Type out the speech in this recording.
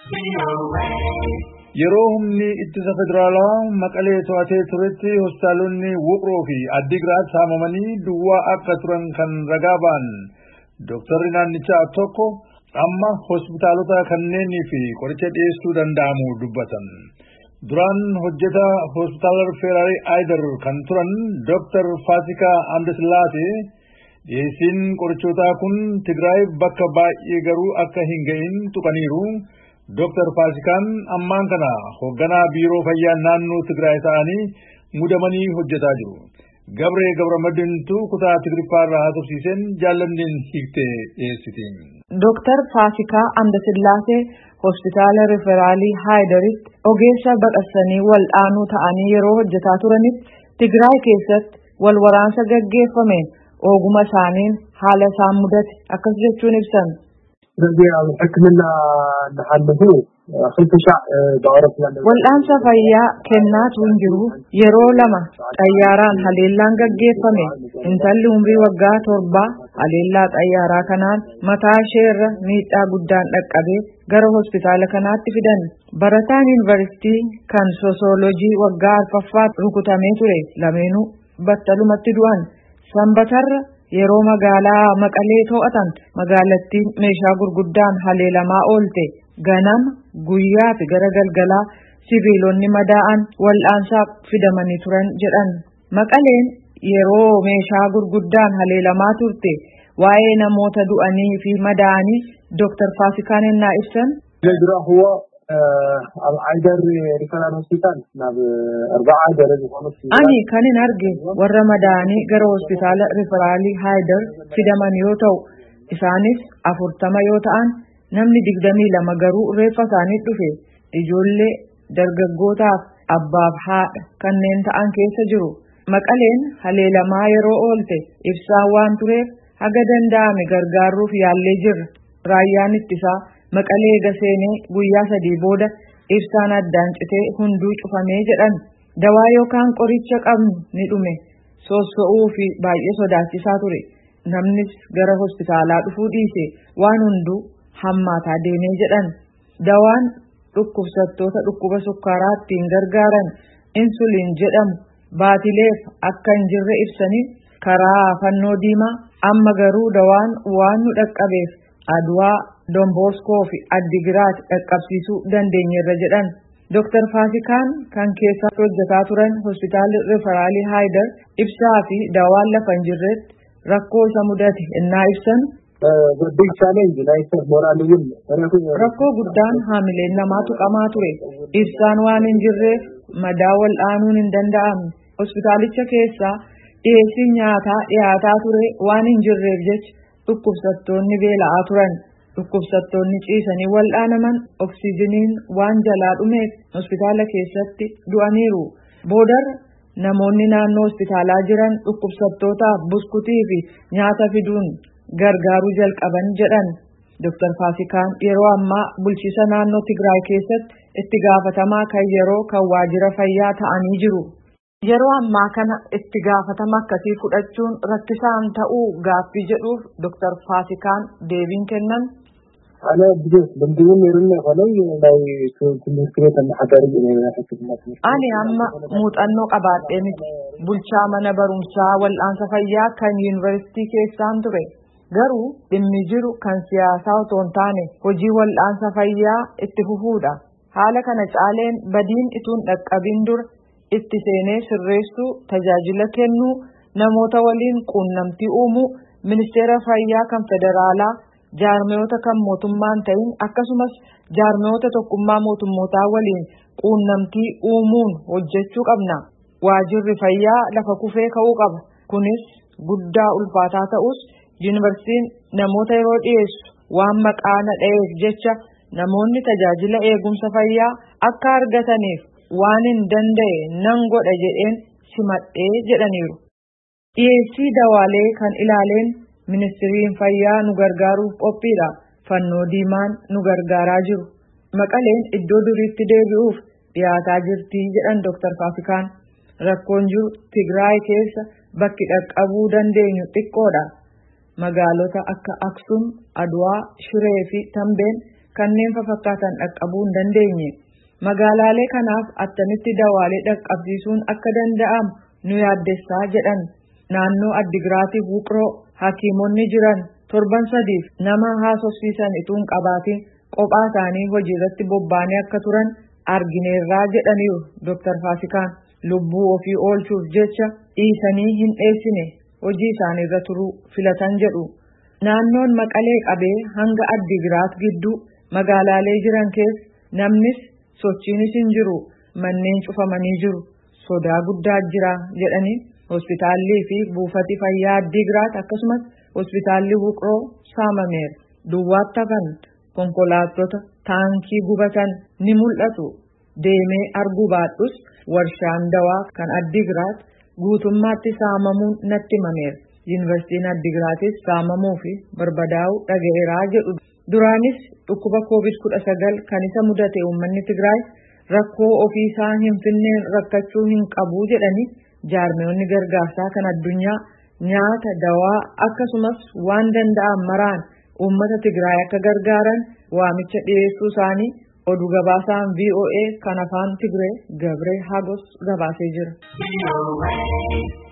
Yeroo humni ittisa federaalaa Maqalee to'atee turetti hospitaalonni Wuqroo fi Addigraat saamamanii duwwaa akka turan kan ragaa ba'an Dooktarri naannichaa tokko amma hospitaalota kanneenii fi qoricha dhiyeessuu danda'amu dubbatan. Duraan hojjetaa hospitaala Referaalii Haayidar kan turan Dooktar Faasikaa Amdasillaasee dhiyeessiin qorichootaa kun Tigraay bakka baay'ee garuu akka hin ga'in tuqaniiru. Dooktar Faasikaan ammaan kana hoogganaa biiroo fayyaa naannoo Tigraay ta'anii mudamanii hojjetaa jiru. Gabree Gabramadintu kutaa Tigrifaarraa haasofsiiseen jaallannin hiiktee dhiyeessiti. Dooktar Faasikaa Amdasillaasee hospitaala Referaalii Haayidaritti ogeessa baqassanii wal'aanuu ta'anii yeroo hojjetaa turanitti Tigraay keessatti wal waraansa gaggeeffameen ogummaa isaaniin haala isaan mudate akkas jechuun ibsan. Wal'aansa fayyaa kennaatu hin jiru. Yeroo lama xayyaaraan haleellaan gaggeeffame. Intalli umrii waggaa 7 haleellaa xayyaaraa kanaan mataa isheerra miidhaa guddaan dhaqqabee gara hospitaala kanaatti fidan. Barataan yuunivarsiitii kan soosiyooloojii waggaa 4ffaa rukutamee ture lameenuu battalumatti du'an. Sanbatarra yeroo magaalaa Maqalee to'atan magaalattiin meeshaa gurguddaan haleelamaa oolte. Ganama guyyaa fi gara galgalaa siviilonni madaa'an wal'aansaaf fidamanii turan jedhan. Maqaleen yeroo meeshaa gurguddaan haleelamaa turte waa'ee namoota du'anii fi madaa'anii Dooktar Faasikaan ennaa ibsan. Ani kan hin arge warra madaa'anii gara hospitaala Referaalii Haayidar fidaman yoo ta'u isaanis 40 yoo ta'an namni 22 garuu reeffa isaanii dhufe. Ijoollee dargaggootaaf abbaaf haadha kanneen ta'an keessa jiru. Maqaleen haleelamaa yeroo oolte ibsaan waan tureef haga danda'ame gargaaruuf yaallee jirra. Raayyaan ittisaa Maqalee gaseenee guyyaa 3 booda ibsaan addaan citee hunduu cufamee jedhan. Dawaa yookaan qoricha qabnu ni dhume. Soosso'uu fi baay'ee sodaachisaa ture. Namnis gara hospitaalaa dhufuu dhiise waan hunduu hammaataa deemee jedhan. Dawaan dhukkubsattoota dhukkuba sukkaaraa ittiin gargaaran insuliin jedhamu baatileef akka hin jirre ibsanii karaa fannoo diimaa amma garuu dawaan waan nu dhaqqabeef Adwaa, Domboskoo fi Addigiraat dhaqqabsiisuu dandeenyeerra jedhan. Dooktar Faasikaan kan keessa hojjetaa turan hospitaalli Referaalii Haayidar ibsaa fi dawaan lafa hin jirretti rakkoo isa mudate ennaa ibsan. Rakkoo guddaan haamileen namaa tuqamaa ture. Ibsaan waan hin jirreef madaa wal'aanuun hin danda'amne. Hospitaalicha keessaa dhiyeessiin nyaataa dhiyaataa ture waan hin jirreef jecha dhukkubsattoonni beela'aa turan. Dhukkubsattoonni ciisanii wal'aanaman oksiijiniin waan jalaa dhumeef hospitaala keessatti du'aniiru. Boodarra namoonni naannoo hospitaalaa jiran dhukkubsattootaaf buskutii fi nyaata fiduun gargaaruu jalqaban jedhan. Dooktar Faasikaan yeroo ammaa bulchiisa naannoo Tigraay keessatti itti gaafatamaa kan yeroo kan waajjira fayyaa ta'anii jiru. Yeroo ammaa kana itti gaafatama akkasii fudhachuun rakkisaan ta'uu gaaffii jedhuuf Dooktar Faasikaan deebiin kennan. Ani amma muuxannoo qabaadhee miti. Bulchaa mana barumsaa wal'aansa fayyaa kan yuunivarsiitii keessaan ture. Garuu dhimmi jiru kan siyaasaa otoo hin taane hojii wal'aansa fayyaa itti fufuudha. Haala kana caaleen badiin ituun dhaqqabin dura itti seenee sirreessuu, tajaajila kennuu, namoota waliin quunnamtii uumuu, ministeera fayyaa kan federaalaa, jaarmiyoota kan mootummaan ta'in akkasumas jaarmiyoota tokkummaa mootummootaa waliin quunnamtii uumuun hojjechuu qabna. Waajjirri fayyaa lafa kufee ka'uu qaba. Kunis guddaa ulfaataa ta'us yuunivarsiitiin namoota yeroo dhiyeessu waan maqaa nadha'eef jecha namoonni tajaajila eegumsa fayyaa akka argataniif waan hin danda'e nan godha jedheen simadhee jedhaniiru. Dhiyeessii dawaalee kan ilaaleen ministiriin fayyaa nu gargaaruuf qophiidha. Fannoo diimaan nu gargaaraa jiru. Maqaleen iddoo duriitti deebi'uuf dhiyaataa jirti jedhan Dooktar Faasikaan. Rakkoon jiru Tigraay keessa bakki dhaqqabuu dandeenyu xiqqoodha. Magaalota akka Aksum, Adwaa, Shiree fi Tambeen kanneen fakkaatan dhaqqabuu hin dandeenye. Magaalaalee kanaaf attamitti dawaalee dhaqqabsiisuun akka danda'amu nu yaaddessaa jedhan. Naannoo Addigiraatiif Wuqroo hakiimonni jiran torban 3 nama haasofsiisan ituun qabaatiin kophaa isaanii hojii irratti bobba'anii akka turan argineerraa jedhaniiru Dr. Faasikaan. Lubbuu ofii oolchuuf jecha dhiisanii hin dheessine hojii isaanii irra turuu filatan jedhu. Naannoon Maqalee qabee hanga Addigiraat gidduu magaalaalee jiran keessa namnis sochiinis hin jiru, manneen cufamanii jiru, sodaa guddaa jira jedhanii hospitaalli fi buufati fayyaa Addigiraat akkasumas hospitaalli Wuqroo saamameera. Duwwaatti hafan konkolaattota taankii gubatan ni mul'atu. Deemee arguu baadhus warshaan dawaa kan Addigiraat guutummaatti saamamuun natti himameera. Yuunivarsiitiin Addigiraatis saamamuu fi barbadaa'uu dhaga'eeraa jedhu. Duraanis dhukkuba COVID-19 kan isa mudate uummanni Tigraay rakkoo ofii isaa hin finneen rakkachuu hin qabu jedhanii jaarmiyoonni gargaarsaa kan addunyaa nyaata dawaa akkasumas waan danda'an maraan uummata Tigraay akka gargaaran waamicha dhiyeessuu isaanii oduu gabaasaan VOA kan afaan Tigree Gabree Hagos gabaasee jira.